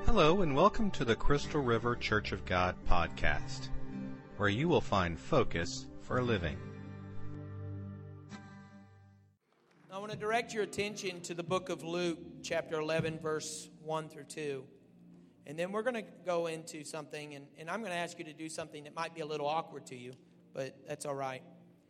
Hello and welcome to the Crystal River Church of God podcast, where you will find focus for living. I want to direct your attention to the book of Luke, chapter 11, verse 1 through 2. And then we're going to go into something, and I'm going to ask you to do something that might be a little awkward to you, but that's all right.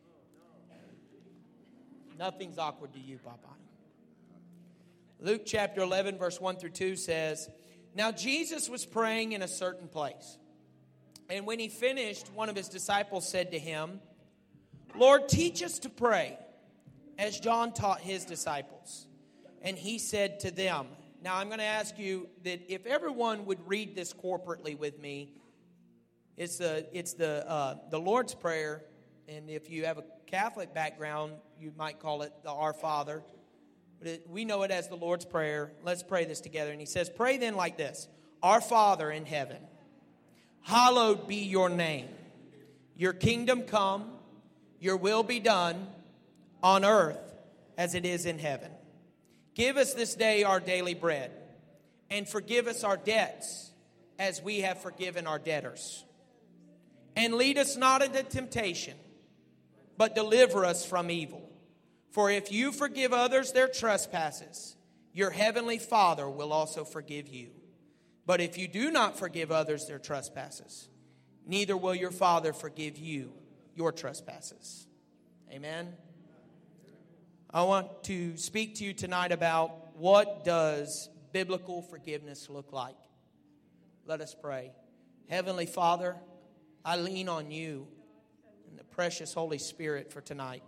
Nothing's awkward to you, Papa. Luke chapter 11, verse 1 through 2 says, "Now Jesus was praying in a certain place. And when he finished, one of his disciples said to him, 'Lord, teach us to pray, as John taught his disciples.' And he said to them," Now I'm going to ask you that if everyone would read this corporately with me, it's the Lord's Prayer. And if you have a Catholic background, you might call it the Our Father. But we know it as the Lord's Prayer. Let's pray this together. And he says, "Pray then like this. Our Father in heaven, hallowed be your name. Your kingdom come, your will be done on earth as it is in heaven. Give us this day our daily bread, and forgive us our debts as we have forgiven our debtors. And lead us not into temptation, but deliver us from evil. For if you forgive others their trespasses, your heavenly Father will also forgive you. But if you do not forgive others their trespasses, neither will your Father forgive you your trespasses." Amen. I want to speak to you tonight about what does biblical forgiveness look like. Let us pray. Heavenly Father, I lean on you and the precious Holy Spirit for tonight.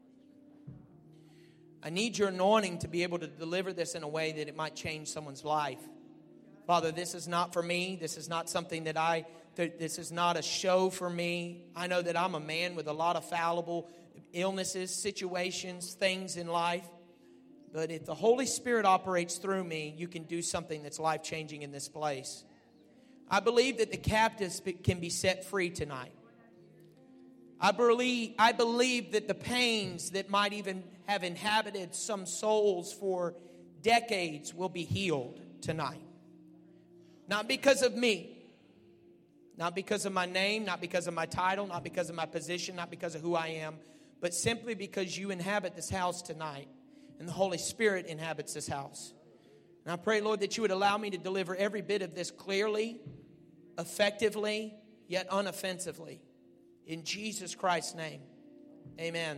I need your anointing to be able to deliver this in a way that it might change someone's life. Father, this is not for me. This is not something this is not a show for me. I know that I'm a man with a lot of fallible illnesses, situations, things in life. But if the Holy Spirit operates through me, you can do something that's life-changing in this place. I believe that the captives can be set free tonight. I believe that the pains that might even have inhabited some souls for decades will be healed tonight. Not because of me, not because of my name, not because of my title, not because of my position, not because of who I am, but simply because you inhabit this house tonight and the Holy Spirit inhabits this house. And I pray, Lord, that you would allow me to deliver every bit of this clearly, effectively, yet unoffensively. In Jesus Christ's name, amen.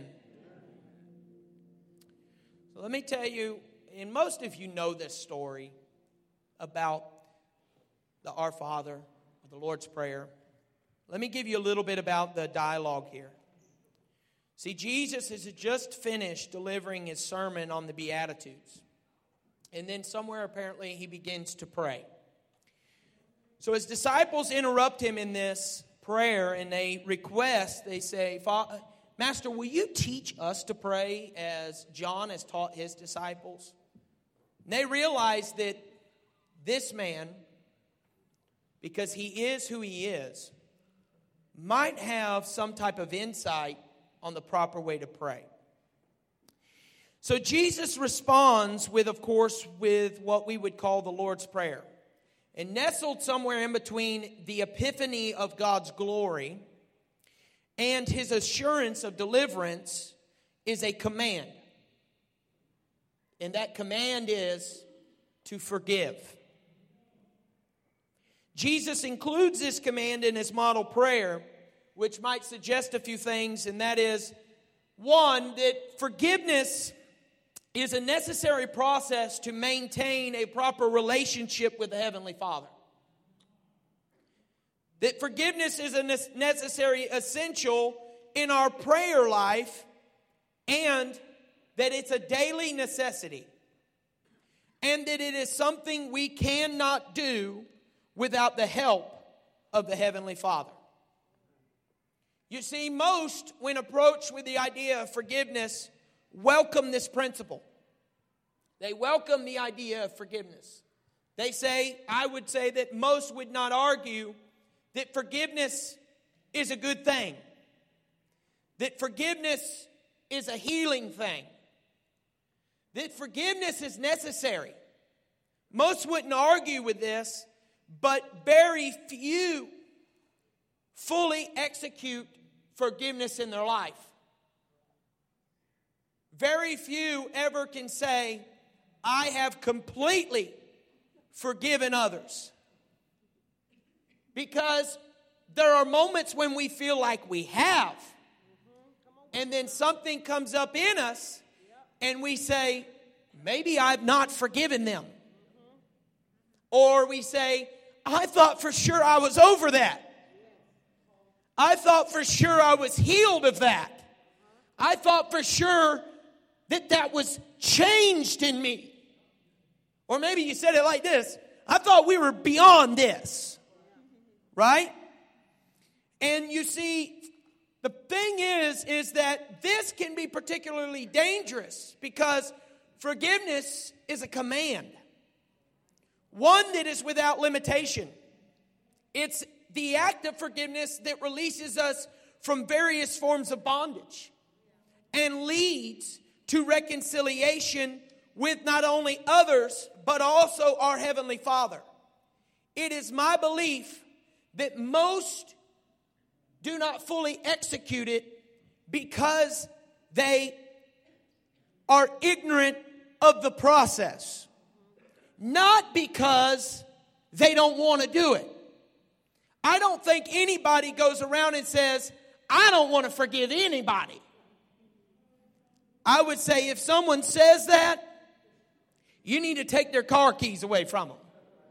So let me tell you, and most of you know this story about the Our Father, or the Lord's Prayer. Let me give you a little bit about the dialogue here. See, Jesus has just finished delivering his sermon on the Beatitudes. And then somewhere apparently he begins to pray. So his disciples interrupt him in this prayer, and they say, "Master, will you teach us to pray as John has taught his disciples?" And they realize that this man, because he is who he is, might have some type of insight on the proper way to pray. So Jesus responds with what we would call the Lord's Prayer. And nestled somewhere in between the epiphany of God's glory and his assurance of deliverance is a command. And that command is to forgive. Jesus includes this command in his model prayer, which might suggest a few things, and that is, one, that forgiveness is a necessary process to maintain a proper relationship with the Heavenly Father. That forgiveness is a necessary essential in our prayer life, and that it's a daily necessity. And that it is something we cannot do without the help of the Heavenly Father. You see, most, when approached with the idea of forgiveness, welcome this principle. They welcome the idea of forgiveness. I would say that most would not argue that forgiveness is a good thing. That forgiveness is a healing thing. That forgiveness is necessary. Most wouldn't argue with this but very few fully execute forgiveness in their life. Very few ever can say, I have completely forgiven others. Because there are moments when we feel like we have. And then something comes up in us and we say, maybe I've not forgiven them. Or we say, I thought for sure I was over that. I thought for sure I was healed of that. I thought for sure that was changed in me. Or maybe you said it like this, I thought we were beyond this. Right? And you see, the thing is that this can be particularly dangerous because forgiveness is a command. One that is without limitation. It's the act of forgiveness that releases us from various forms of bondage and leads to reconciliation with not only others, but also our Heavenly Father. It is my belief that most do not fully execute it because they are ignorant of the process. Not because they don't want to do it. I don't think anybody goes around and says, I don't want to forgive anybody. I would say if someone says that, you need to take their car keys away from them.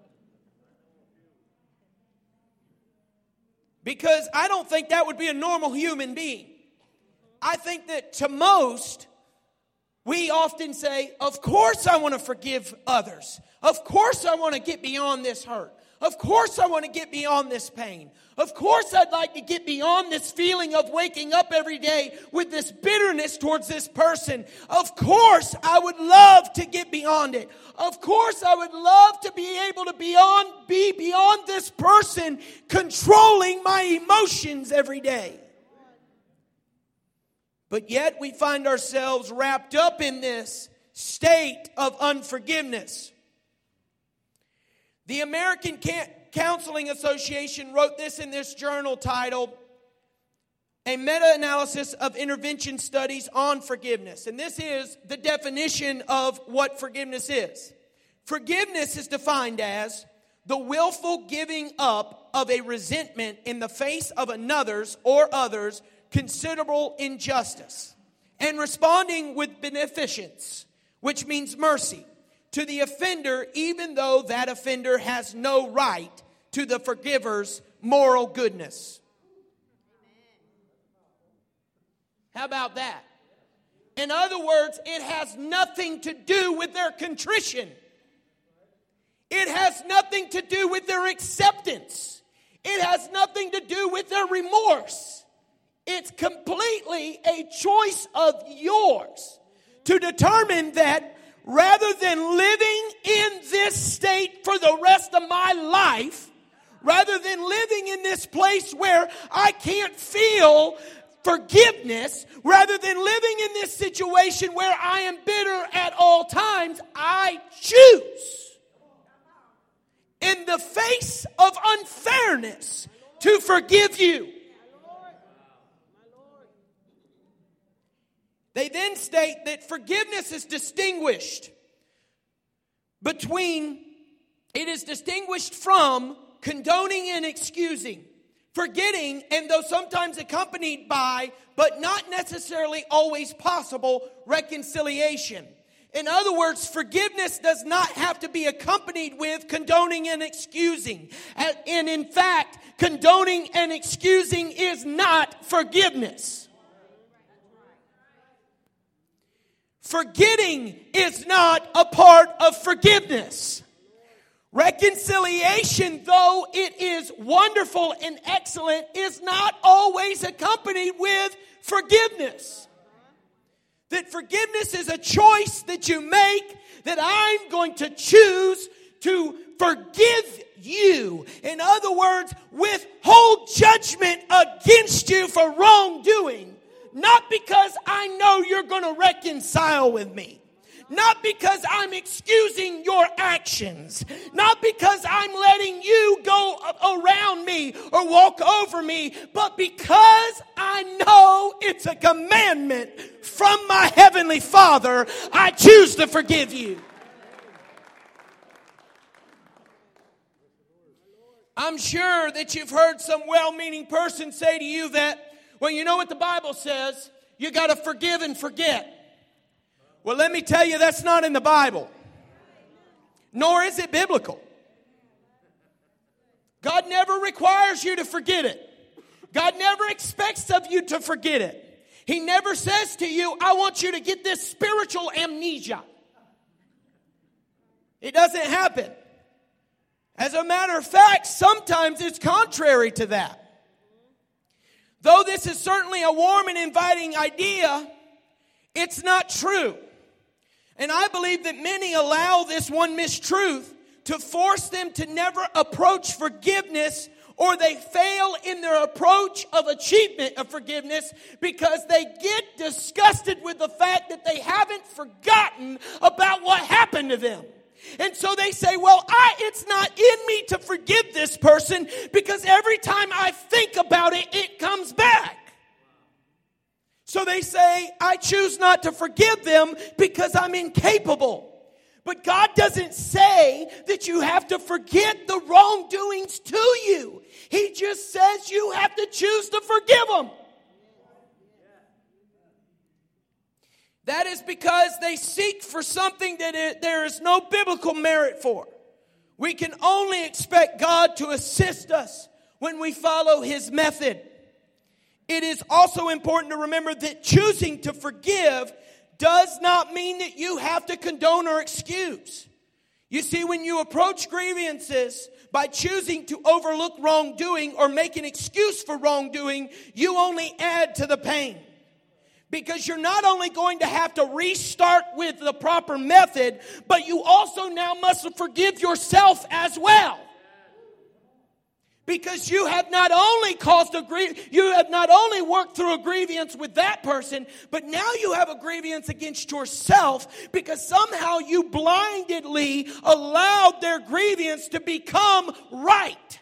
Because I don't think that would be a normal human being. I think that to most, we often say, of course I want to forgive others. Of course I want to get beyond this hurt. Of course I want to get beyond this pain. Of course I'd like to get beyond this feeling of waking up every day with this bitterness towards this person. Of course I would love to get beyond it. Of course I would love to be able to be beyond this person controlling my emotions every day. But yet we find ourselves wrapped up in this state of unforgiveness. The American Counseling Association wrote this in this journal titled, A Meta-Analysis of Intervention Studies on Forgiveness. And this is the definition of what forgiveness is. Forgiveness is defined as the willful giving up of a resentment in the face of another's or others' considerable injustice and responding with beneficence, which means mercy, to the offender, even though that offender has no right to the forgiver's moral goodness. How about that? In other words, it has nothing to do with their contrition. It has nothing to do with their acceptance. It has nothing to do with their remorse. It's completely a choice of yours to determine that rather than living in this state for the rest of my life, rather than living in this place where I can't feel forgiveness, rather than living in this situation where I am bitter at all times, I choose, in the face of unfairness, to forgive you. They then state that forgiveness is distinguished from condoning and excusing, forgetting, and though sometimes accompanied by, but not necessarily always possible, reconciliation. In other words, forgiveness does not have to be accompanied with condoning and excusing. And in fact, condoning and excusing is not forgiveness. Forgetting is not a part of forgiveness. Reconciliation, though it is wonderful and excellent, is not always accompanied with forgiveness. That forgiveness is a choice that you make, that I'm going to choose to forgive you. In other words, withhold judgment against you for wrongdoing. Not because I know you're going to reconcile with me. Not because I'm excusing your actions. Not because I'm letting you go around me or walk over me. But because I know it's a commandment from my Heavenly Father, I choose to forgive you. I'm sure that you've heard some well-meaning person say to you that, well, you know what the Bible says? You got to forgive and forget. Well, let me tell you, that's not in the Bible. Nor is it biblical. God never requires you to forget it. God never expects of you to forget it. He never says to you, I want you to get this spiritual amnesia. It doesn't happen. As a matter of fact, sometimes it's contrary to that. Though this is certainly a warm and inviting idea, it's not true. And I believe that many allow this one mistruth to force them to never approach forgiveness, or they fail in their approach of achievement of forgiveness because they get disgusted with the fact that they haven't forgotten about what happened to them. And so they say, well, it's not in me to forgive this person because every time I think about it, it comes back. So they say, I choose not to forgive them because I'm incapable. But God doesn't say that you have to forget the wrongdoings to you. He just says you have to choose to forgive them. That is because they seek for something that there is no biblical merit for. We can only expect God to assist us when we follow His method. It is also important to remember that choosing to forgive does not mean that you have to condone or excuse. You see, when you approach grievances by choosing to overlook wrongdoing or make an excuse for wrongdoing, you only add to the pain. Because you're not only going to have to restart with the proper method, but you also now must forgive yourself as well. Because you have not only you have not only worked through a grievance with that person, but now you have a grievance against yourself because somehow you blindly allowed their grievance to become right.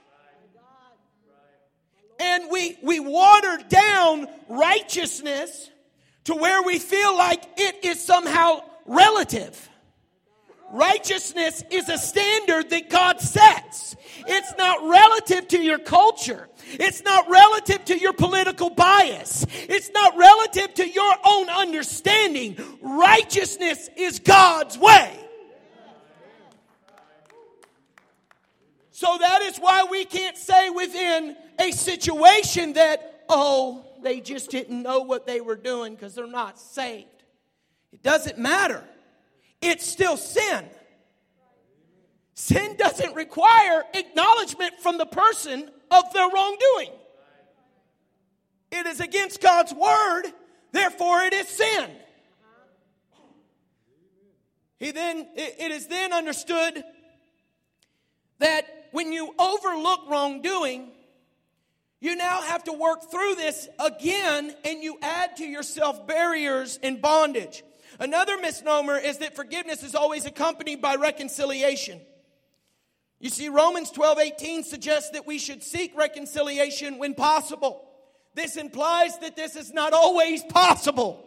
And we water down righteousness to where we feel like it is somehow relative. Righteousness is a standard that God sets. It's not relative to your culture. It's not relative to your political bias. It's not relative to your own understanding. Righteousness is God's way. So that is why we can't say within a situation that, oh, they just didn't know what they were doing because they're not saved. It doesn't matter. It's still sin. Sin doesn't require acknowledgement from the person of their wrongdoing. It is against God's word, therefore it is sin. It is then understood that when you overlook wrongdoing, you now have to work through this again, and you add to yourself barriers and bondage. Another misnomer is that forgiveness is always accompanied by reconciliation. You see, Romans 12:18 suggests that we should seek reconciliation when possible. This implies that this is not always possible.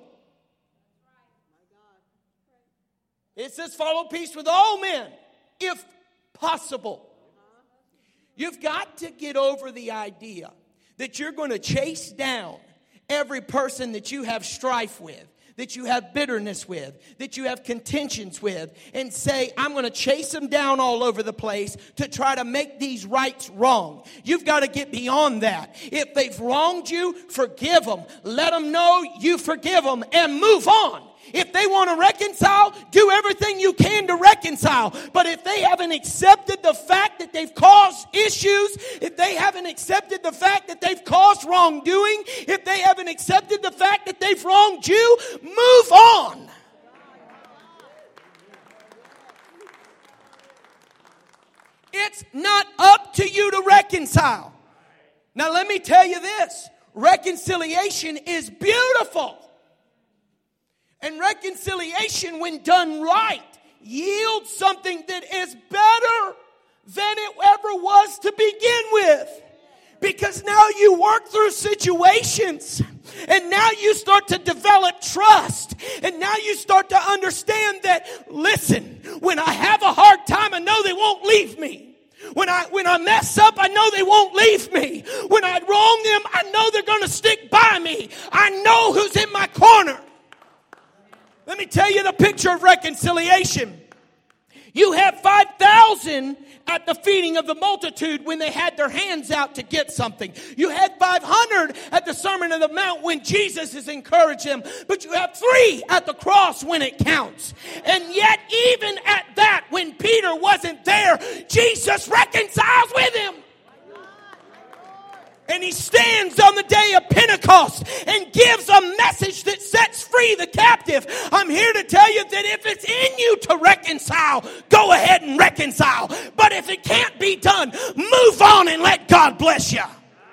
It says, follow peace with all men, if possible. You've got to get over the idea that you're going to chase down every person that you have strife with, that you have bitterness with, that you have contentions with, and say, I'm going to chase them down all over the place to try to make these rights wrong. You've got to get beyond that. If they've wronged you, forgive them. Let them know you forgive them and move on. If they want to reconcile, do everything you can to reconcile. But if they haven't accepted the fact that they've caused issues, if they haven't accepted the fact that they've caused wrongdoing, if they haven't accepted the fact that they've wronged you, move on. It's not up to you to reconcile. Now let me tell you this. Reconciliation is beautiful. And reconciliation, when done right, yields something that is better than it ever was to begin with. Because now you work through situations, and now you start to develop trust, and now you start to understand that, listen, when I have a hard time, I know they won't leave me. When I mess up, I know they won't leave me. When I wrong them, I know they're going to stick by me. I know who's in my corner. Let me tell you the picture of reconciliation. You have 5,000 at the feeding of the multitude when they had their hands out to get something. You had 500 at the Sermon on the Mount when Jesus is encouraging them. But you have 3 at the cross when it counts. And yet even at that, when Peter wasn't there, Jesus reconciles with him. And he stands on the day of Pentecost and gives a message that sets free the captive. I'm here to tell you that if it's in you to reconcile, go ahead and reconcile. But if it can't be done, move on and let God bless you.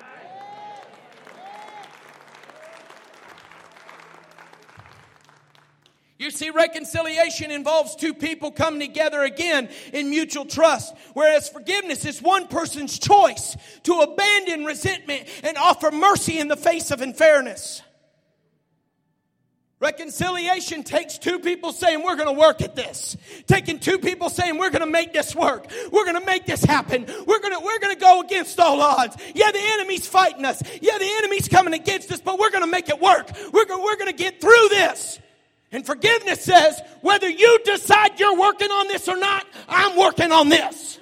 You see, reconciliation involves 2 people coming together again in mutual trust. Whereas forgiveness is one person's choice to abandon resentment and offer mercy in the face of unfairness. Reconciliation takes 2 people saying, we're going to work at this. Taking 2 people saying, we're going to make this work. We're going to make this happen. We're going to go against all odds. Yeah, the enemy's fighting us. Yeah, the enemy's coming against us, but we're going to make it work. We're going to get through this. And forgiveness says, whether you decide you're working on this or not, I'm working on this.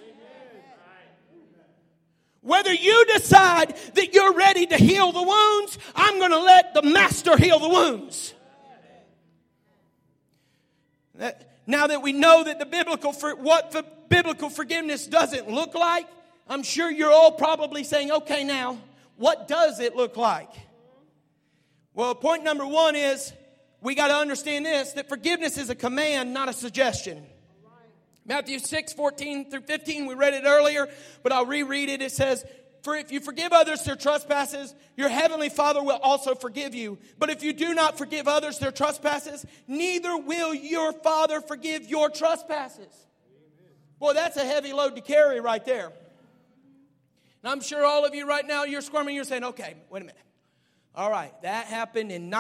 Whether you decide that you're ready to heal the wounds, I'm going to let the master heal the wounds. Now that we know that what the biblical forgiveness doesn't look like, I'm sure you're all probably saying, okay, now, what does it look like? Well, point number 1 is, we got to understand this, that forgiveness is a command, not a suggestion. Matthew 6:14-15, we read it earlier, but I'll reread it. It says, for if you forgive others their trespasses, your heavenly Father will also forgive you. But if you do not forgive others their trespasses, neither will your Father forgive your trespasses. Boy, that's a heavy load to carry right there. And I'm sure all of you right now, you're squirming, you're saying, okay, wait a minute. All right, that happened in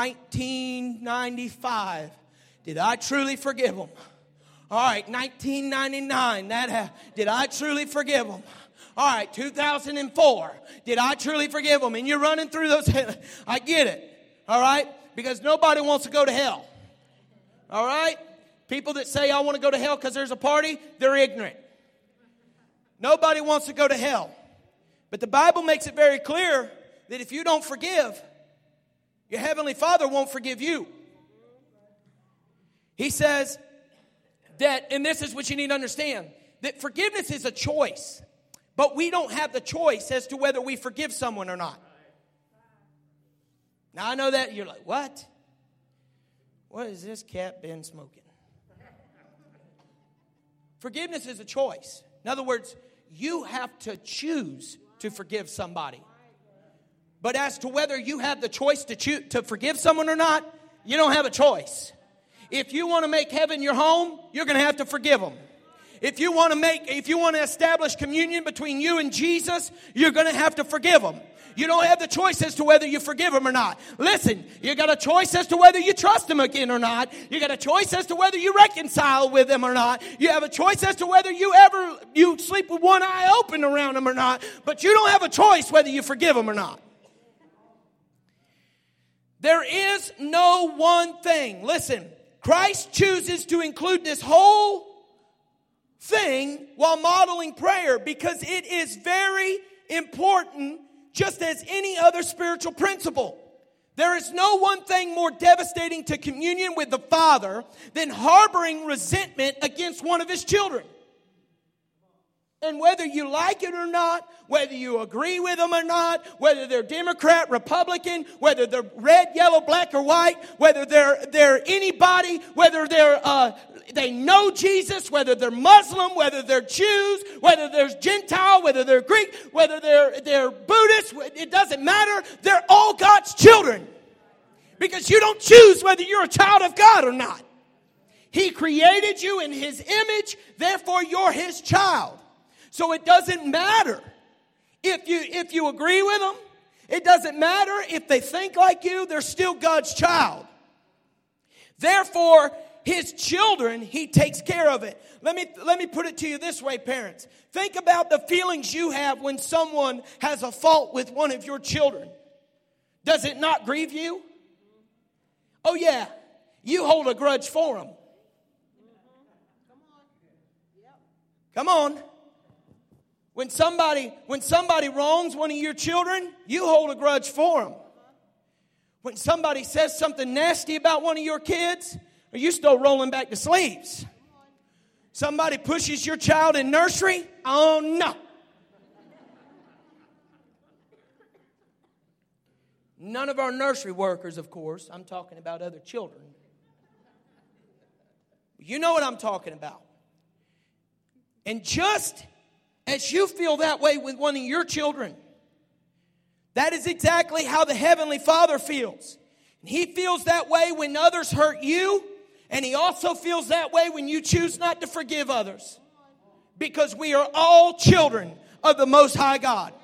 1995. Did I truly forgive them? All right, 1999, did I truly forgive them? All right, 2004, did I truly forgive them? And you're running through those. I get it, all right? Because nobody wants to go to hell, all right? People that say, I want to go to hell because there's a party, they're ignorant. Nobody wants to go to hell. But the Bible makes it very clear that if you don't forgive, your heavenly Father won't forgive you. He says that, and this is what you need to understand, that forgiveness is a choice. But we don't have the choice as to whether we forgive someone or not. Now, I know that you're like, what? What has this cat been smoking? Forgiveness is a choice. In other words, you have to choose to forgive somebody. But as to whether you have the choice to forgive someone or not, you don't have a choice. If you want to make heaven your home, you're going to have to forgive them. If you want to establish communion between you and Jesus, you're going to have to forgive them. You don't have the choice as to whether you forgive them or not. Listen, you got a choice as to whether you trust them again or not. You got a choice as to whether you reconcile with them or not. You have a choice as to whether you sleep with one eye open around them or not. But you don't have a choice whether you forgive them or not. There is no one thing. Listen, Christ chooses to include this whole thing while modeling prayer because it is very important, just as any other spiritual principle. There is no one thing more devastating to communion with the Father than harboring resentment against one of His children. And whether you like it or not, whether you agree with them or not, whether they're Democrat, Republican, whether they're red, yellow, black, or white, whether they're anybody, whether they know Jesus, whether they're Muslim, whether they're Jews, whether they're Gentile, whether they're Greek, whether they're Buddhist, it doesn't matter. They're all God's children. Because you don't choose whether you're a child of God or not. He created you in His image, therefore you're His child. So it doesn't matter if you agree with them. It doesn't matter if they think like you, they're still God's child. Therefore, His children, He takes care of it. Let me put it to you this way, parents. Think about the feelings you have when someone has a fault with one of your children. Does it not grieve you? Oh yeah, you hold a grudge for them. Come on. When somebody wrongs one of your children, you hold a grudge for them. When somebody says something nasty about one of your kids, are you still rolling back the sleeves? Somebody pushes your child in nursery? Oh no. None of our nursery workers, of course. I'm talking about other children. You know what I'm talking about. And just as you feel that way with one of your children, that is exactly how the Heavenly Father feels. And He feels that way when others hurt you, and He also feels that way when you choose not to forgive others. Because we are all children of the Most High God.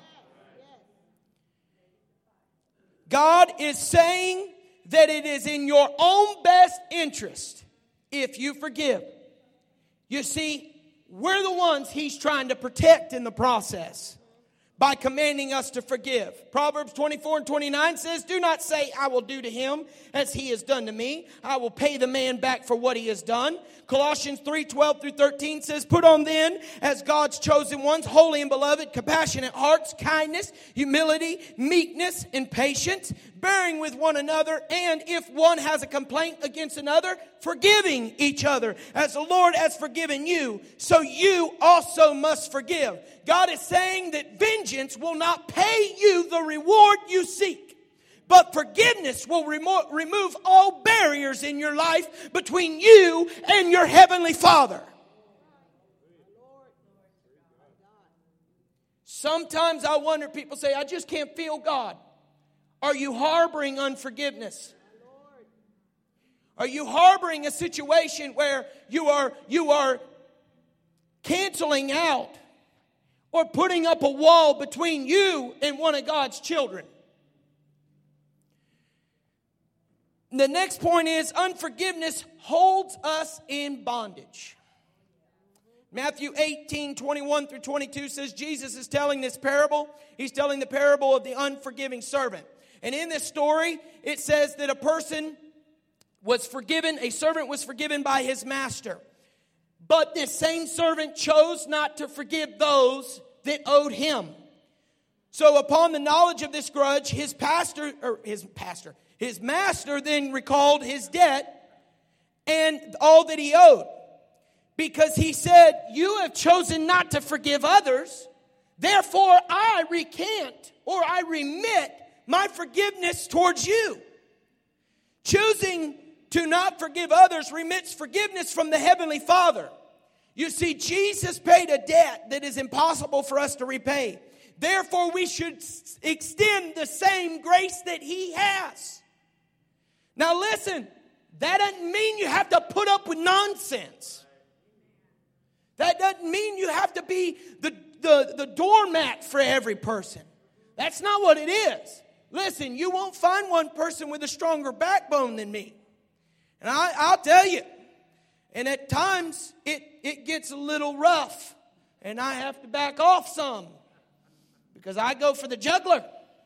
God is saying that it is in your own best interest if you forgive. You see, we're the ones He's trying to protect in the process by commanding us to forgive. Proverbs 24:29 says, do not say, I will do to him as he has done to me. I will pay the man back for what he has done. Colossians 3:12-13 says, put on then as God's chosen ones, holy and beloved, compassionate hearts, kindness, humility, meekness, and patience, bearing with one another, and if one has a complaint against another, forgiving each other. As the Lord has forgiven you, so you also must forgive. God is saying that vengeance will not pay you the reward you seek, but forgiveness will remove all barriers in your life between you and your Heavenly Father. Sometimes I wonder, people say, I just can't feel God. Are you harboring unforgiveness? Are you harboring a situation where you are canceling out or putting up a wall between you and one of God's children? The next point is unforgiveness holds us in bondage. Matthew 18:21-22 says Jesus is telling this parable. He's telling the parable of the unforgiving servant. And in this story, it says that a servant was forgiven by his master. But this same servant chose not to forgive those that owed him. So upon the knowledge of this grudge, his master then recalled his debt and all that he owed. Because he said, you have chosen not to forgive others, therefore I recant or I remit my forgiveness towards you. Choosing to not forgive others remits forgiveness from the Heavenly Father. You see, Jesus paid a debt that is impossible for us to repay. Therefore, we should extend the same grace that He has. Now listen, that doesn't mean you have to put up with nonsense. That doesn't mean you have to be the doormat for every person. That's not what it is. Listen, you won't find one person with a stronger backbone than me. And I'll tell you, and at times it gets a little rough. And I have to back off some. Because I go for the juggler.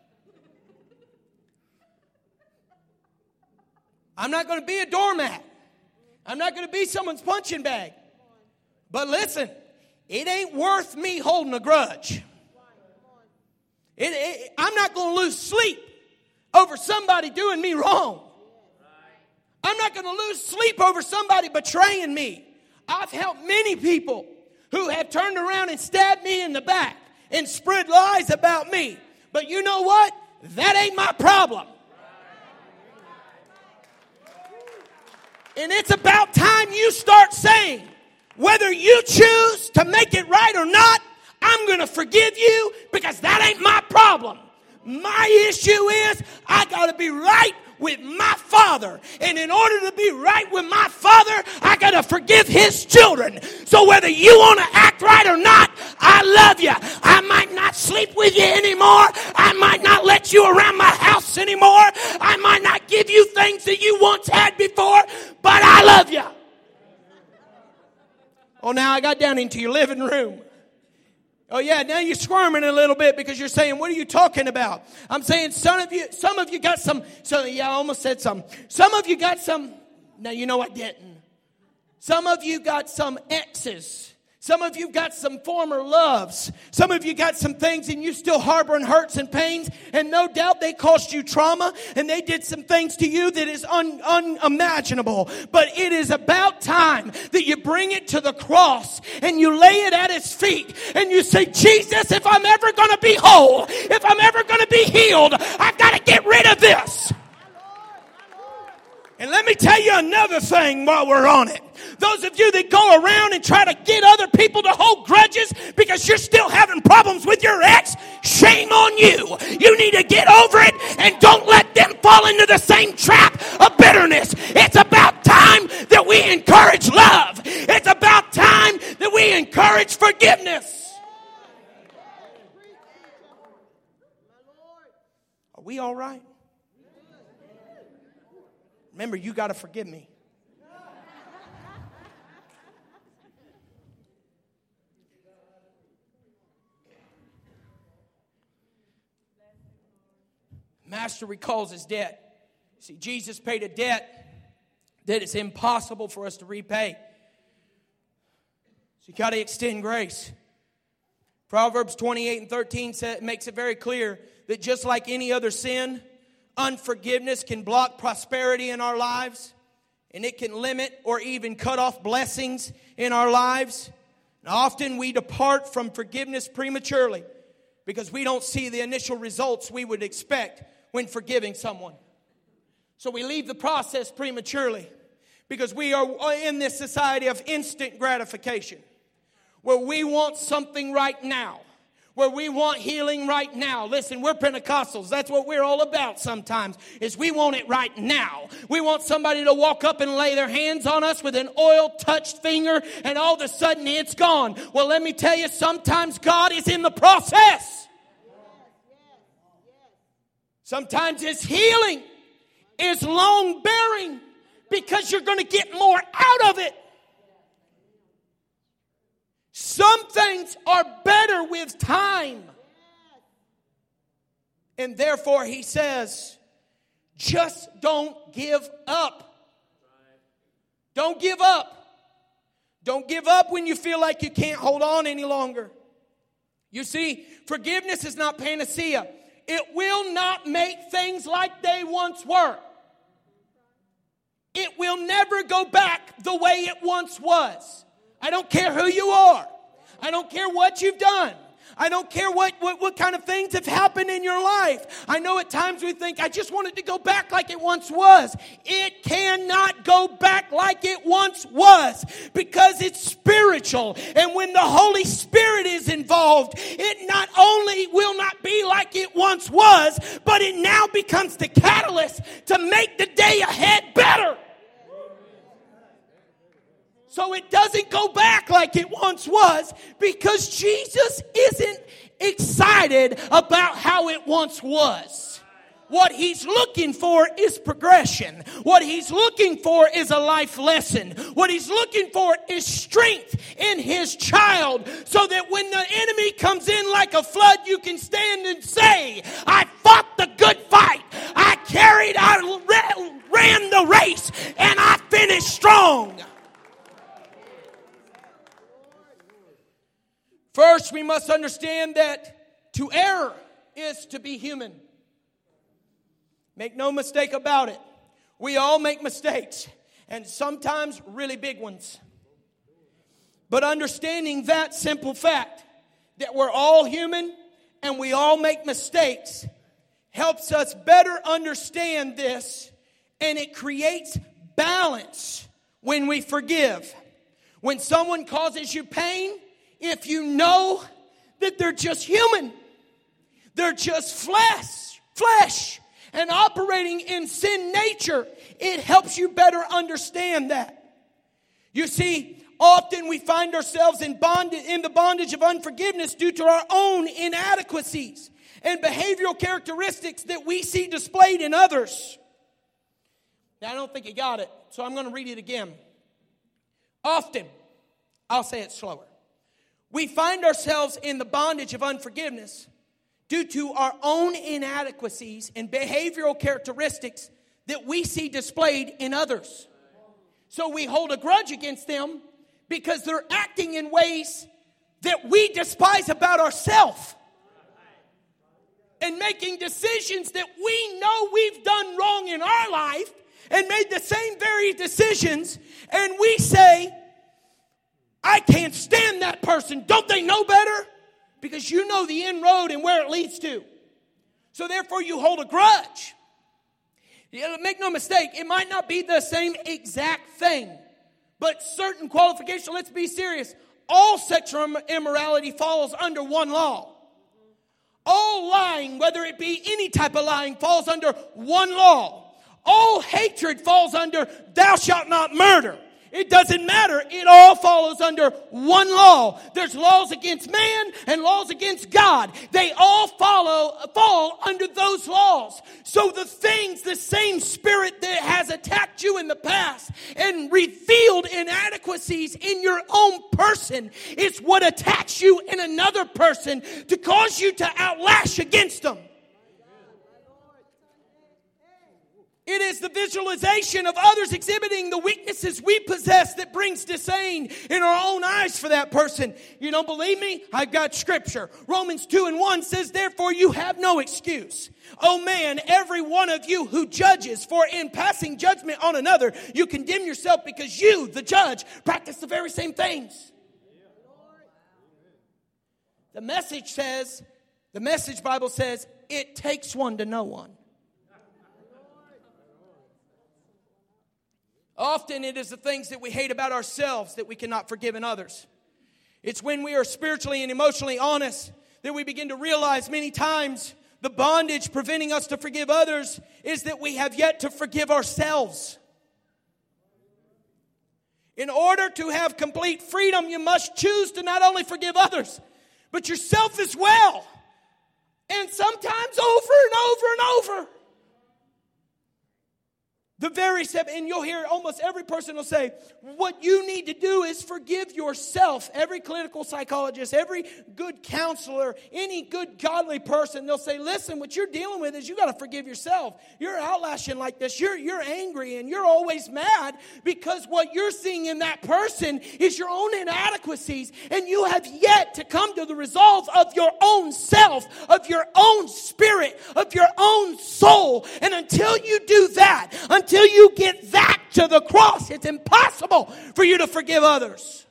I'm not going to be a doormat. I'm not going to be someone's punching bag. But listen, it ain't worth me holding a grudge. I'm not going to lose sleep over somebody doing me wrong. I'm not going to lose sleep over somebody betraying me. I've helped many people who have turned around and stabbed me in the back and spread lies about me. But you know what? That ain't my problem. And it's about time you start saying, whether you choose to make it right or not, I'm going to forgive you because that ain't my problem. My issue is I got to be right with my Father. And in order to be right with my Father, I got to forgive His children. So whether you want to act right or not, I love you. I might not sleep with you anymore. I might not let you around my house anymore. I might not give you things that you once had before, but I love you. Oh, now I got down into your living room. Oh, yeah, now you're squirming a little bit because you're saying, what are you talking about? I'm saying some of you got some, I almost said some. Some of you got some, now you know I didn't. Some of you got some exes. Some of you got some former loves. Some of you got some things and you still harboring hurts and pains. And no doubt they caused you trauma and they did some things to you that is unimaginable. But it is about time that you bring it to the cross and you lay it at His feet. And you say, Jesus, if I'm ever going to be whole, if I'm ever going to be healed, I've got to get rid of this. And let me tell you another thing while we're on it. Those of you that go around and try to get other people to hold grudges because you're still having problems with your ex, shame on you. You need to get over it and don't let them fall into the same trap of bitterness. It's about time that we encourage love. It's about time that we encourage forgiveness. Are we all right? Remember, you got to forgive me. Master recalls his debt. See, Jesus paid a debt that is impossible for us to repay. So you got to extend grace. Proverbs 28:13 makes it very clear that just like any other sin, unforgiveness can block prosperity in our lives, and it can limit or even cut off blessings in our lives. And often we depart from forgiveness prematurely because we don't see the initial results we would expect when forgiving someone. So we leave the process prematurely because we are in this society of instant gratification where we want something right now. Where we want healing right now. Listen, we're Pentecostals. That's what we're all about sometimes, is we want it right now. We want somebody to walk up and lay their hands on us with an oil-touched finger, and all of a sudden it's gone. Well, let me tell you, sometimes God is in the process. Sometimes His healing is long-bearing because you're going to get more out of it. Some things are better with time. And therefore, He says, just don't give up. Don't give up. Don't give up when you feel like you can't hold on any longer. You see, forgiveness is not panacea. It will not make things like they once were. It will never go back the way it once was. I don't care who you are. I don't care what you've done. I don't care what kind of things have happened in your life. I know at times we think, I just want it to go back like it once was. It cannot go back like it once was because it's spiritual. And when the Holy Spirit is involved, it not only will not be like it once was, but it now becomes the catalyst to make the day ahead better. So it doesn't go back like it once was because Jesus isn't excited about how it once was. What He's looking for is progression. What He's looking for is a life lesson. What He's looking for is strength in His child so that when the enemy comes in like a flood, you can stand and say, I fought the good fight. I ran the race and I finished strong. First, we must understand that to err is to be human. Make no mistake about it. We all make mistakes, and sometimes really big ones. But understanding that simple fact, that we're all human and we all make mistakes, helps us better understand this, and it creates balance when we forgive. When someone causes you pain, if you know that they're just human, they're just flesh, and operating in sin nature, it helps you better understand that. You see, often we find ourselves in the bondage of unforgiveness due to our own inadequacies and behavioral characteristics that we see displayed in others. Now, I don't think you got it, so I'm going to read it again. Often, I'll say it slower. We find ourselves in the bondage of unforgiveness due to our own inadequacies and behavioral characteristics that we see displayed in others. So we hold a grudge against them because they're acting in ways that we despise about ourselves. And making decisions that we know we've done wrong in our life and made the same very decisions. And we say, I can't stand that person. Don't they know better? Because you know the end road and where it leads to. So therefore you hold a grudge. Make no mistake, it might not be the same exact thing. But certain qualifications, let's be serious. All sexual immorality falls under one law. All lying, whether it be any type of lying, falls under one law. All hatred falls under thou shalt not murder. It doesn't matter. It all follows under one law. There's laws against man and laws against God. They all fall under those laws. So the same spirit that has attacked you in the past and revealed inadequacies in your own person is what attacks you in another person to cause you to outlash against them. It is the visualization of others exhibiting the weaknesses we possess that brings disdain in our own eyes for that person. You don't believe me? I've got scripture. Romans 2:1 says, therefore you have no excuse. O man, every one of you who judges, for in passing judgment on another, you condemn yourself because you, the judge, practice the very same things. The Message Bible says, it takes one to know one. Often it is the things that we hate about ourselves that we cannot forgive in others. It's when we are spiritually and emotionally honest that we begin to realize many times the bondage preventing us to forgive others is that we have yet to forgive ourselves. In order to have complete freedom, you must choose to not only forgive others, but yourself as well. And sometimes over and over and over. And you'll hear almost every person will say, what you need to do is forgive yourself. Every clinical psychologist, every good counselor, any good godly person, they'll say, listen, what you're dealing with is you got to forgive yourself. You're outlashing like this. You're angry and you're always mad because what you're seeing in that person is your own inadequacies. And you have yet to come to the resolve of your own self, of your own spirit, of your own soul. And until you do that, until you get that to the cross, it's impossible for you to forgive others.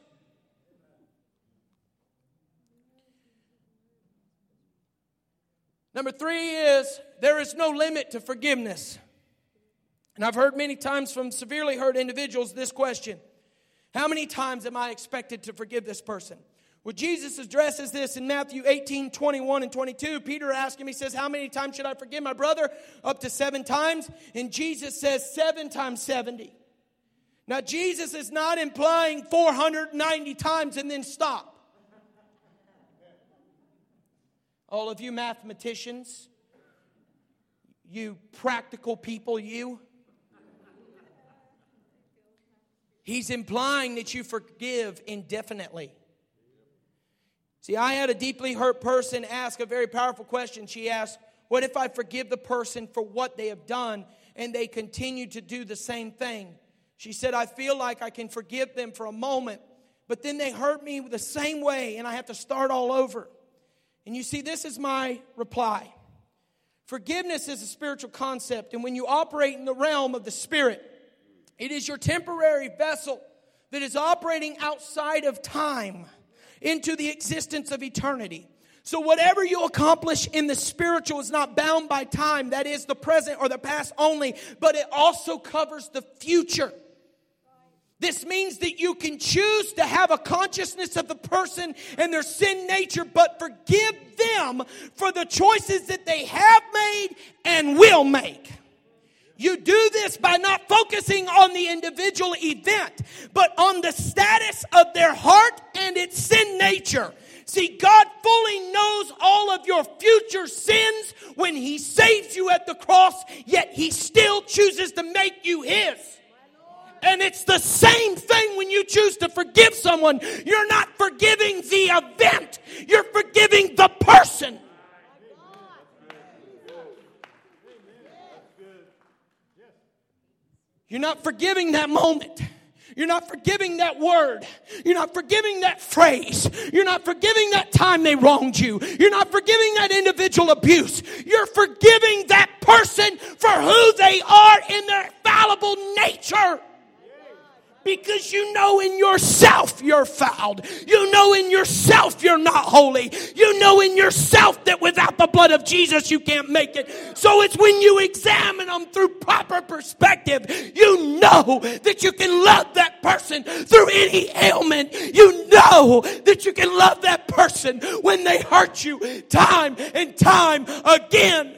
Number 3 is there is no limit to forgiveness. And I've heard many times from severely hurt individuals this question: how many times am I expected to forgive this person? Well, Jesus addresses this in Matthew 18:21 and 22. Peter asked him, he says, how many times should I forgive my brother? Up to 7 times. And Jesus says 7 times 70. Now, Jesus is not implying 490 times and then stop. All of you mathematicians, you practical people, he's implying that you forgive indefinitely. See, I had a deeply hurt person ask a very powerful question. She asked, what if I forgive the person for what they have done and they continue to do the same thing? She said, I feel like I can forgive them for a moment, but then they hurt me the same way and I have to start all over. And you see, this is my reply. Forgiveness is a spiritual concept, and when you operate in the realm of the Spirit, it is your temporary vessel that is operating outside of time into the existence of eternity. So whatever you accomplish in the spiritual is not bound by time. That is the present or the past only, but it also covers the future. This means that you can choose to have a consciousness of the person and their sin nature, but forgive them for the choices that they have made and will make. You do this by not focusing on the individual event, but on the status of their heart and its sin nature. See, God fully knows all of your future sins when He saves you at the cross, yet He still chooses to make you His. And it's the same thing when you choose to forgive someone. You're not forgiving the event. You're forgiving the person. You're not forgiving that moment. You're not forgiving that word. You're not forgiving that phrase. You're not forgiving that time they wronged you. You're not forgiving that individual abuse. You're forgiving that person for who they are in their fallible nature. Because you know in yourself you're fouled. You know in yourself you're not holy. You know in yourself that without the blood of Jesus you can't make it. So it's when you examine them through proper perspective, you know that you can love that person through any ailment. You know that you can love that person when they hurt you time and time again.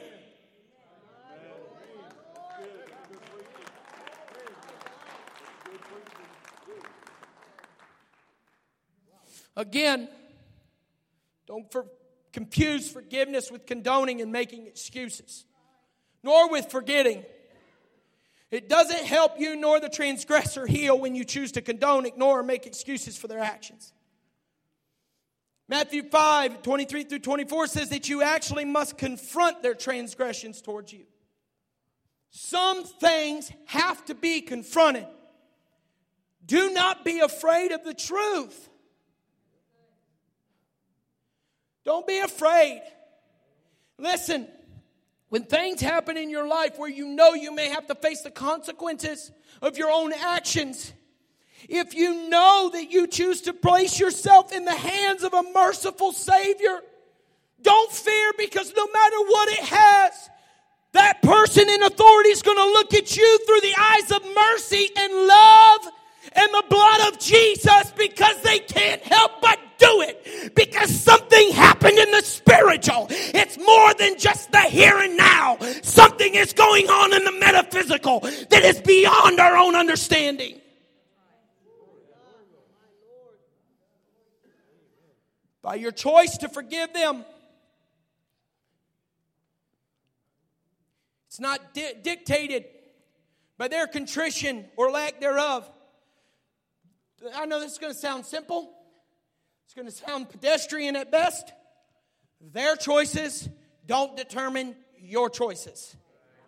Again, don't confuse forgiveness with condoning and making excuses, nor with forgetting. It doesn't help you nor the transgressor heal when you choose to condone, ignore, or make excuses for their actions. Matthew 5:23-24 says that you actually must confront their transgressions towards you. Some things have to be confronted. Do not be afraid of the truth. Don't be afraid. Listen, when things happen in your life where you know you may have to face the consequences of your own actions, if you know that you choose to place yourself in the hands of a merciful Savior, don't fear, because no matter what it has, that person in authority is going to look at you through the eyes of mercy and love and the blood of Jesus, because they can't help but do it, because something happened in the spiritual. It's more than just the here and now. Something is going on in the metaphysical that is beyond our own understanding. By your choice to forgive them, it's not dictated by their contrition or lack thereof. I know this is going to sound simple. It's going to sound pedestrian at best. Their choices don't determine your choices.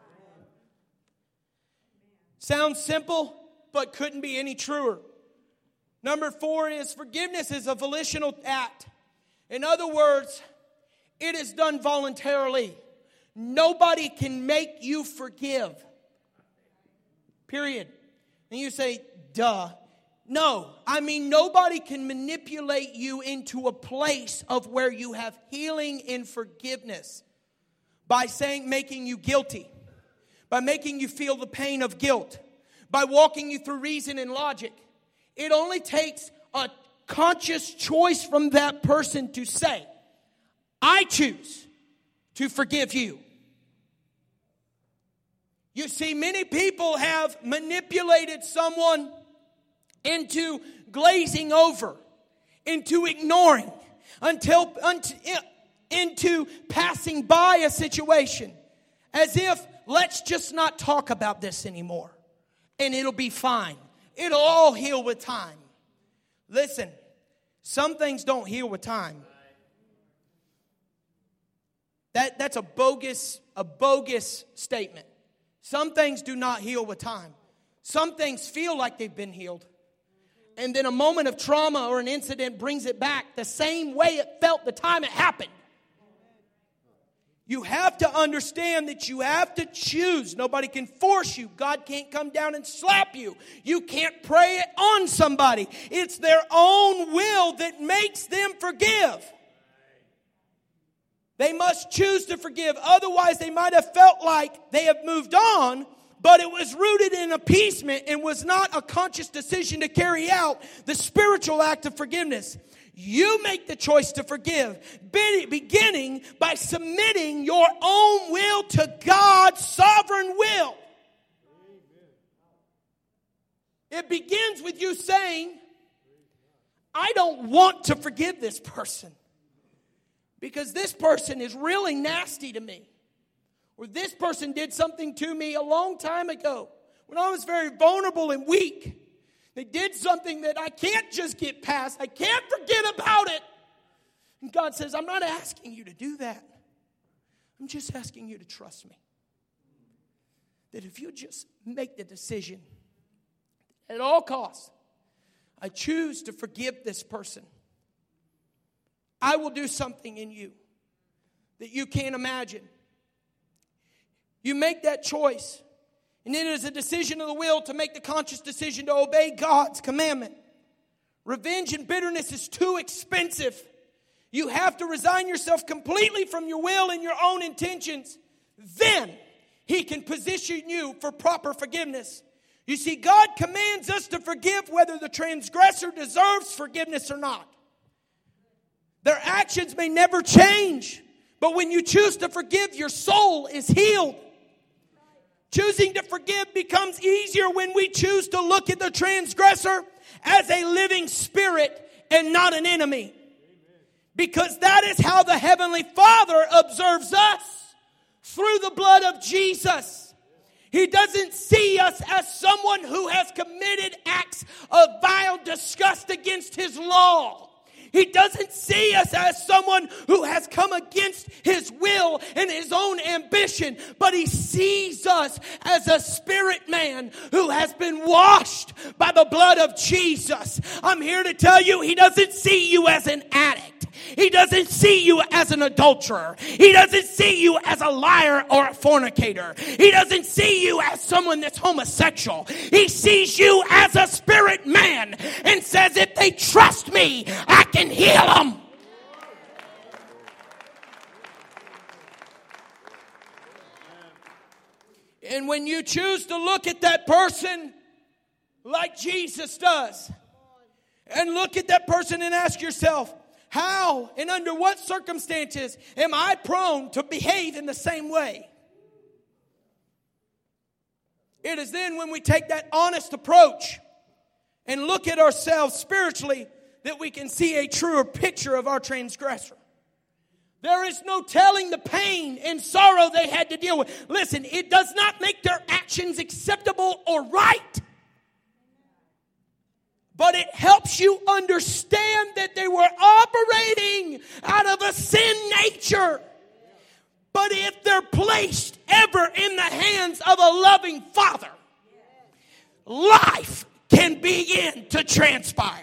Sounds simple, but couldn't be any truer. Number 4 is forgiveness is a volitional act. In other words, it is done voluntarily. Nobody can make you forgive. Period. And you say, duh. No, I mean nobody can manipulate you into a place of where you have healing and forgiveness by making you guilty, by making you feel the pain of guilt, by walking you through reason and logic. It only takes a conscious choice from that person to say, I choose to forgive you. You see, many people have manipulated someone into glazing over, into ignoring, into passing by a situation, as if, let's just not talk about this anymore, and it'll be fine. It'll all heal with time. Listen, some things don't heal with time. That's a bogus statement. Some things do not heal with time. Some things feel like they've been healed. And then a moment of trauma or an incident brings it back the same way it felt the time it happened. You have to understand that you have to choose. Nobody can force you. God can't come down and slap you. You can't pray it on somebody. It's their own will that makes them forgive. They must choose to forgive. Otherwise, they might have felt like they have moved on, but it was rooted in appeasement and was not a conscious decision to carry out the spiritual act of forgiveness. You make the choice to forgive, beginning by submitting your own will to God's sovereign will. It begins with you saying, I don't want to forgive this person because this person is really nasty to me. Or this person did something to me a long time ago when I was very vulnerable and weak. They did something that I can't just get past. I can't forget about it. And God says, I'm not asking you to do that. I'm just asking you to trust me. That if you just make the decision, at all costs, I choose to forgive this person, I will do something in you that you can't imagine. You make that choice. And it is a decision of the will to make the conscious decision to obey God's commandment. Revenge and bitterness is too expensive. You have to resign yourself completely from your will and your own intentions. Then He can position you for proper forgiveness. You see, God commands us to forgive whether the transgressor deserves forgiveness or not. Their actions may never change, but when you choose to forgive, your soul is healed. Choosing to forgive becomes easier when we choose to look at the transgressor as a living spirit and not an enemy. Because that is how the Heavenly Father observes us, through the blood of Jesus. He doesn't see us as someone who has committed acts of vile disgust against His law. He doesn't see us as someone who has come against His will and His own ambition, but He sees us as a spirit man who has been washed by the blood of Jesus. I'm here to tell you, He doesn't see you as an addict. He doesn't see you as an adulterer. He doesn't see you as a liar or a fornicator. He doesn't see you as someone that's homosexual. He sees you as a spirit man and says, if they trust me, I can heal them. And when you choose to look at that person like Jesus does, and look at that person and ask yourself, how and under what circumstances am I prone to behave in the same way? It is then when we take that honest approach and look at ourselves spiritually that we can see a truer picture of our transgressor. There is no telling the pain and sorrow they had to deal with. Listen, it does not make their actions acceptable or right. But it helps you understand that they were operating out of a sin nature. But if they're placed ever in the hands of a loving Father, life can begin to transpire.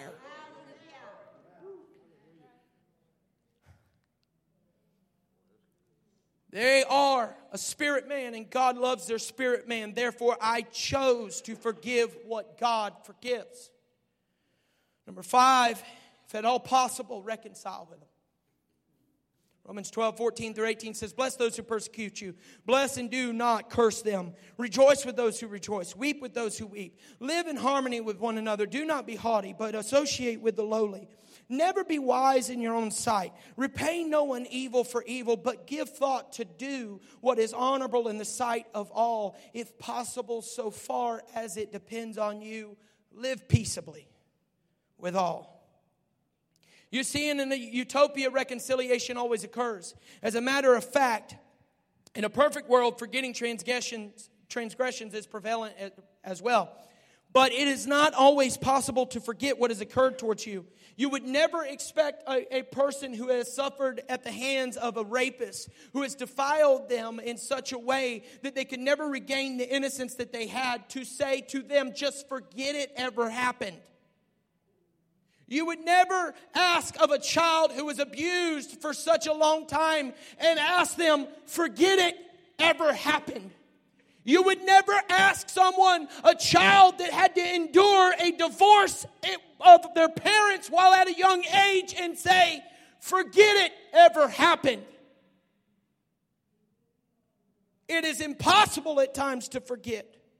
They are a spirit man, and God loves their spirit man. Therefore, I chose to forgive what God forgives. Number 5, if at all possible, reconcile with them. Romans 12:14-18 says, bless those who persecute you. Bless and do not curse them. Rejoice with those who rejoice. Weep with those who weep. Live in harmony with one another. Do not be haughty, but associate with the lowly. Never be wise in your own sight. Repay no one evil for evil, but give thought to do what is honorable in the sight of all. If possible, so far as it depends on you, live peaceably with all. You see, in a utopia, reconciliation always occurs. As a matter of fact, in a perfect world, forgetting transgressions is prevalent as well. But it is not always possible to forget what has occurred towards you. You would never expect a person who has suffered at the hands of a rapist, who has defiled them in such a way that they could never regain the innocence that they had, to say to them, just forget it ever happened. You would never ask of a child who was abused for such a long time and ask them, forget it ever happened. You would never ask someone, a child that had to endure a divorce of their parents while at a young age, and say, forget it ever happened. It is impossible at times to forget.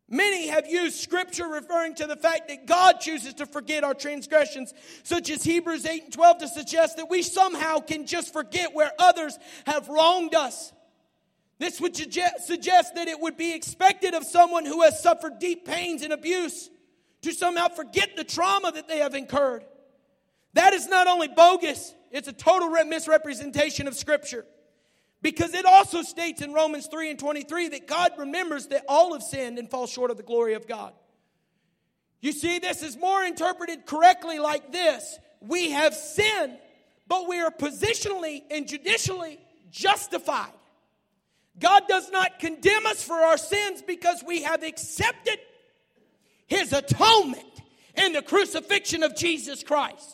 Many have used Scripture referring to the fact that God chooses to forget our transgressions, such as Hebrews 8 and 12, to suggest that we somehow can just forget where others have wronged us. This would suggest that it would be expected of someone who has suffered deep pains and abuse to somehow forget the trauma that they have incurred. That is not only bogus, it's a total misrepresentation of Scripture. Because it also states in Romans 3 and 23 that God remembers that all have sinned and fall short of the glory of God. You see, this is more interpreted correctly like this. We have sinned, but we are positionally and judicially justified. God does not condemn us for our sins because we have accepted His atonement in the crucifixion of Jesus Christ.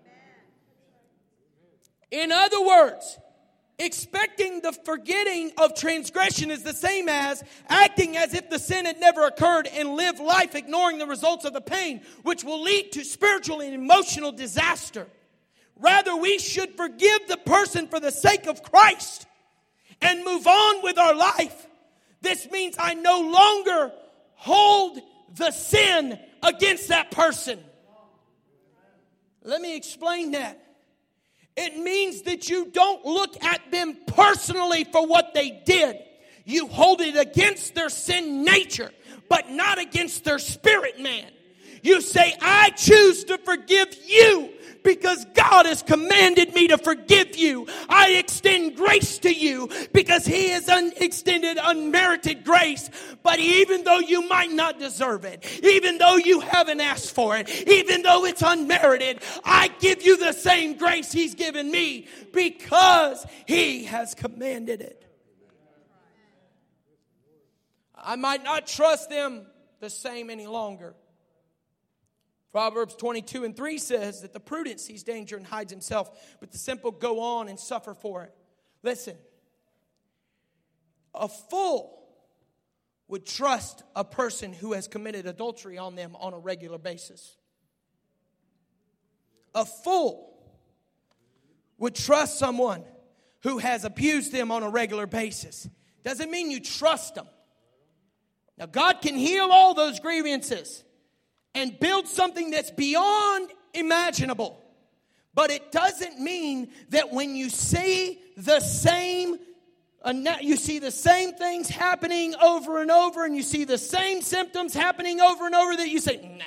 In other words, expecting the forgetting of transgression is the same as acting as if the sin had never occurred and live life ignoring the results of the pain, which will lead to spiritual and emotional disaster. Rather, we should forgive the person for the sake of Christ and move on with our life. This means I no longer hold the sin against that person. Let me explain that. It means that you don't look at them personally for what they did. You hold it against their sin nature, but not against their spirit man. You say, I choose to forgive you because God has commanded me to forgive you. I extend grace to you because He has extended unmerited grace. But even though you might not deserve it, even though you haven't asked for it, even though it's unmerited, I give you the same grace He's given me because He has commanded it. I might not trust them the same any longer. Proverbs 22 and 3 says that the prudent sees danger and hides himself, but the simple go on and suffer for it. Listen, a fool would trust a person who has committed adultery on them on a regular basis. A fool would trust someone who has abused them on a regular basis. Doesn't mean you trust them. Now, God can heal all those grievances and build something that's beyond imaginable. But it doesn't mean that when you see the same things happening over and over, and you see the same symptoms happening over and over, that you say, nah.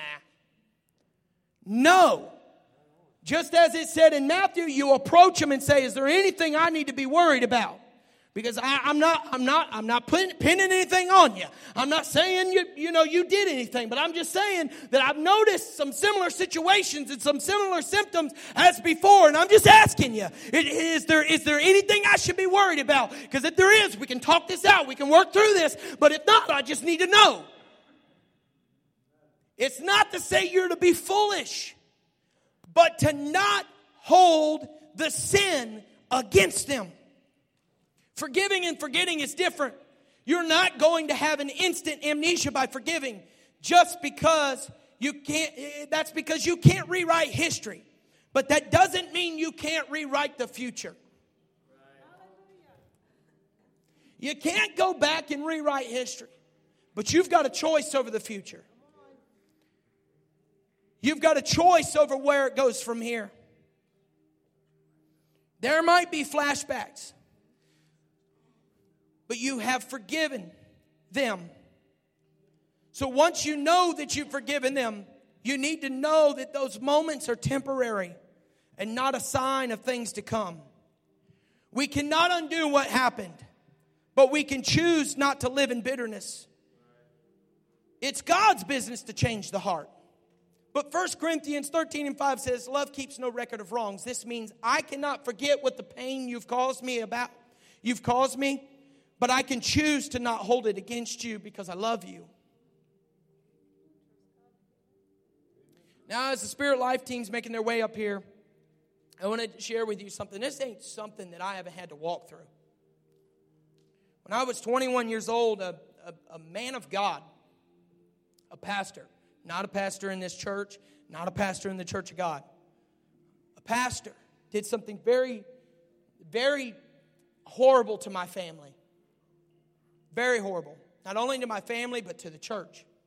No. Just as it said in Matthew, you approach him and say, is there anything I need to be worried about? Because I'm not pinning anything on you. I'm not saying you did anything, but I'm just saying that I've noticed some similar situations and some similar symptoms as before, and I'm just asking you, is there anything I should be worried about? Because if there is, we can talk this out, we can work through this, but if not, I just need to know. It's not to say you're to be foolish, but to not hold the sin against them. Forgiving and forgetting is different. You're not going to have an instant amnesia by forgiving just because you can't. That's because you can't rewrite history. But that doesn't mean you can't rewrite the future. You can't go back and rewrite history. But you've got a choice over the future. You've got a choice over where it goes from here. There might be flashbacks, but you have forgiven them. So once you know that you've forgiven them, you need to know that those moments are temporary and not a sign of things to come. We cannot undo what happened, but we can choose not to live in bitterness. It's God's business to change the heart. But 1 Corinthians 13 and 5 says, love keeps no record of wrongs. This means I cannot forget what the pain you've caused me, but I can choose to not hold it against you because I love you. Now, as the Spirit Life team's making their way up here, I want to share with you something. This ain't something that I haven't had to walk through. When I was 21 years old, a man of God, a pastor, not a pastor in this church, not a pastor in the Church of God, a pastor did something very, very horrible to my family. Very horrible. Not only to my family, but to the church.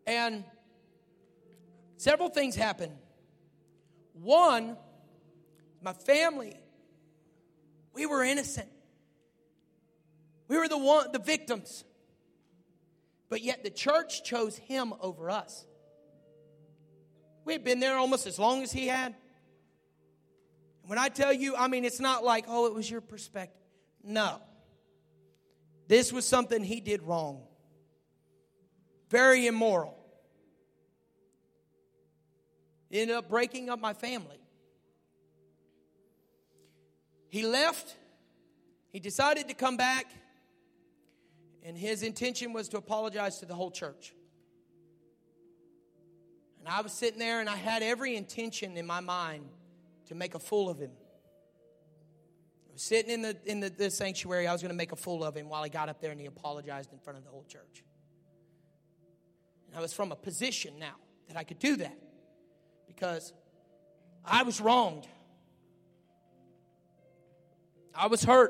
And several things happened. One, my family, we were innocent. We were the victims. But yet the church chose him over us. We had been there almost as long as he had. When I tell you, I mean, it's not like, oh, it was your perspective. No. This was something he did wrong. Very immoral. It ended up breaking up my family. He left. He decided to come back. And his intention was to apologize to the whole church. And I was sitting there and I had every intention in my mind to make a fool of him. I was sitting in the sanctuary. I was going to make a fool of him while he got up there and he apologized in front of the whole church. And I was from a position now that I could do that because I was wronged. I was hurt.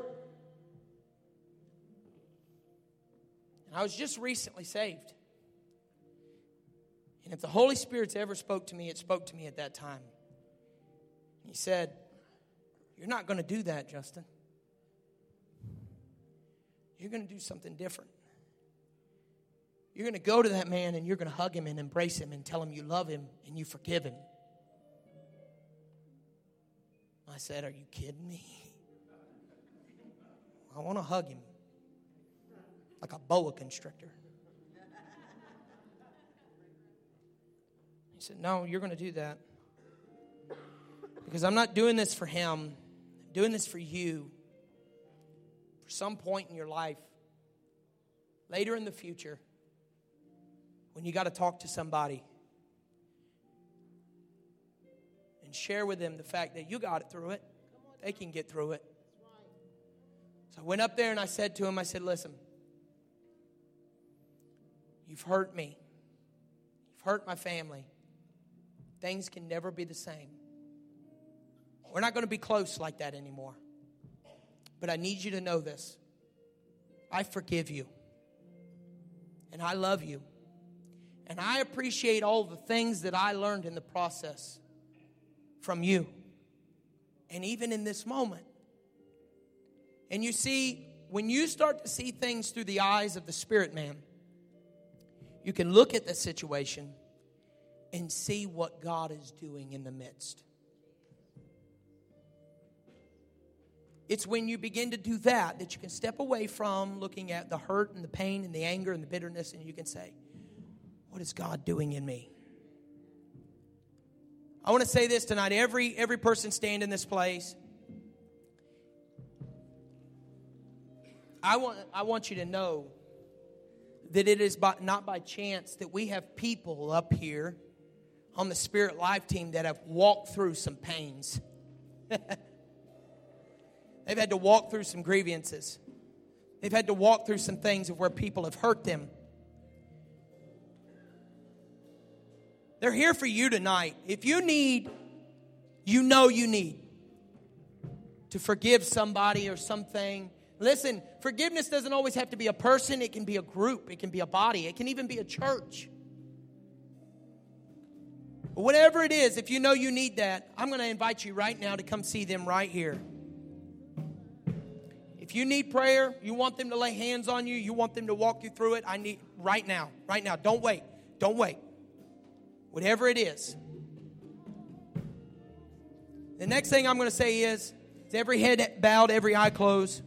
And I was just recently saved. And if the Holy Spirit's ever spoke to me, it spoke to me at that time. He said, you're not going to do that, Justin. You're going to do something different. You're going to go to that man and you're going to hug him and embrace him and tell him you love him and you forgive him. I said, are you kidding me? I want to hug him like a boa constrictor. He said, no, you're going to do that. Because I'm not doing this for him. I'm doing this for you. For some point in your life, later in the future, when you got to talk to somebody and share with them the fact that you got it through it, they can get through it. So I went up there and I said to him, I said, listen, you've hurt me. You've hurt my family. Things can never be the same. We're not going to be close like that anymore. But I need you to know this. I forgive you. And I love you. And I appreciate all the things that I learned in the process from you. And even in this moment. And you see, when you start to see things through the eyes of the Spirit man, you can look at the situation and see what God is doing in the midst. It's when you begin to do that you can step away from looking at the hurt and the pain and the anger and the bitterness, and you can say, what is God doing in me? I want to say this tonight. Every person stand in this place. I want you to know that it is not by chance that we have people up here on the Spirit Life team that have walked through some pains. They've had to walk through some grievances. They've had to walk through some things of where people have hurt them. They're here for you tonight. If you need, you need to forgive somebody or something. Listen, forgiveness doesn't always have to be a person. It can be a group. It can be a body. It can even be a church. But whatever it is, if you know you need that, I'm going to invite you right now to come see them right here. If you need prayer, you want them to lay hands on you, you want them to walk you through it, I need right now. Don't wait. Whatever it is. The next thing I'm going to say is every head bowed, every eye closed.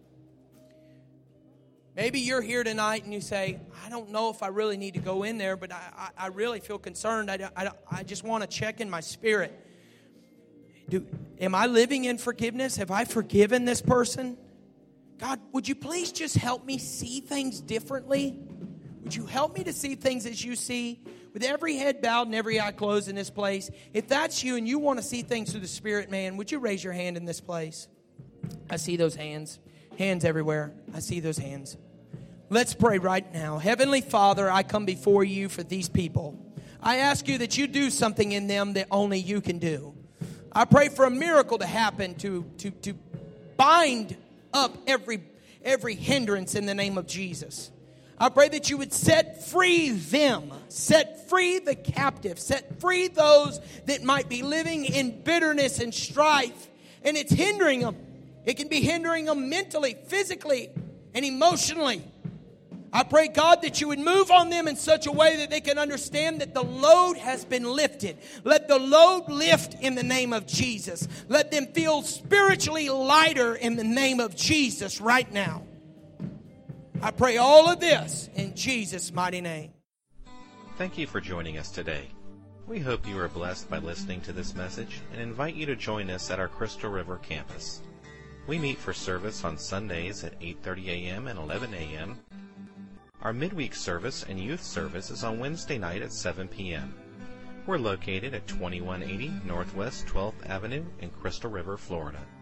Maybe you're here tonight and you say, I don't know if I really need to go in there, but I really feel concerned. I just want to check in my spirit. Am I living in forgiveness? Have I forgiven this person? God, would you please just help me see things differently? Would you help me to see things as you see? With every head bowed and every eye closed in this place, if that's you and you want to see things through the Spirit, man, would you raise your hand in this place? I see those hands. Hands everywhere. I see those hands. Let's pray right now. Heavenly Father, I come before you for these people. I ask you that you do something in them that only you can do. I pray for a miracle to happen to bind up every hindrance in the name of Jesus. I pray that you would set free them, set free the captive, set free those that might be living in bitterness and strife, and it's hindering them. It can be hindering them mentally, physically, and emotionally. I pray, God, that you would move on them in such a way that they can understand that the load has been lifted. Let the load lift in the name of Jesus. Let them feel spiritually lighter in the name of Jesus right now. I pray all of this in Jesus' mighty name. Thank you for joining us today. We hope you are blessed by listening to this message and invite you to join us at our Crystal River campus. We meet for service on Sundays at 8:30 a.m. and 11 a.m. Our midweek service and youth service is on Wednesday night at 7 p.m. We're located at 2180 Northwest 12th Avenue in Crystal River, Florida.